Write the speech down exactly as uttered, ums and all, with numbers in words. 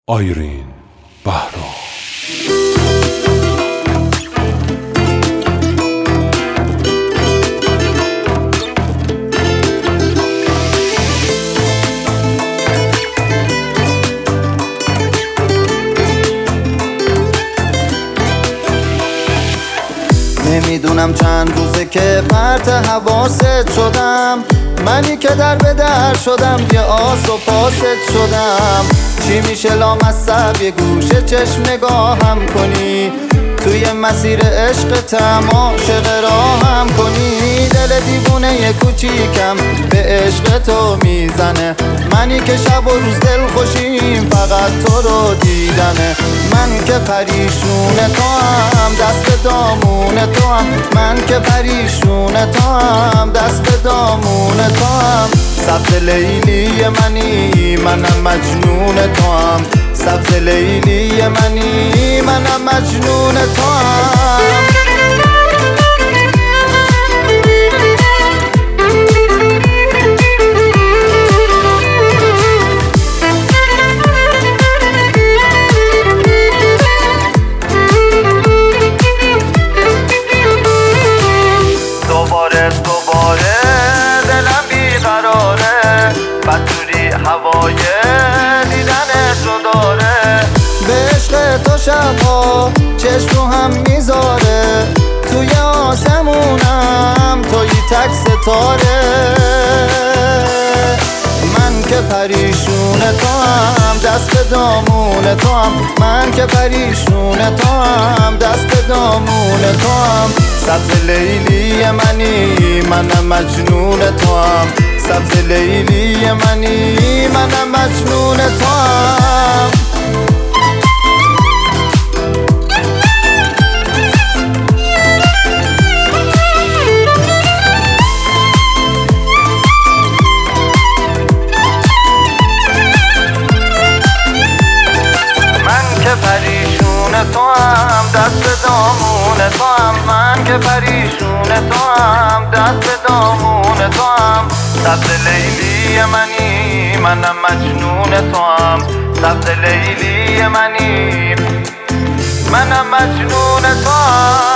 آیرین بهرام. نمیدونم چند روزه که پرت حواست شدم، منی که در به در شدم، یه آس و پاست شدم. چی میشه لامصب یه گوشه چشم نگاهم کنی، توی مسیر عشقتم عاشق راهم کنی. دل دیوونه یه کوچیکم به عشق تو میزنه، منی که شب و روز دل خوشیم فقط تو رو دیدنه. من که پریشون تو هم دست به دامون تو هم، من که پریشون تو هم دست به دامون تو هم. سبز لیلی منی منم مجنون تو هم، سبز لیلی منی منم مجنون تو هم. دوباره دوباره دلم بیقراره، بدجوری هوای دیدن تو داره. به عشق تو شبها چشم رو هم میذاره، توی آسمونم توی تک ستاره. من که پریشون تو هم دست به دامون تو هم، من که پریشون تو هم دست به دامون تو هم. سبز لیلی منی منم مجنون تو هم، سبز لیلی منی منم مجنون تو هم. پریشون تو هم دست به دامون تو هم، من که پریشون تو هم دست به دامون تو هم. سبز لیلی منی منم مجنون تو هم، سبز لیلی منی منم مجنون تو هم.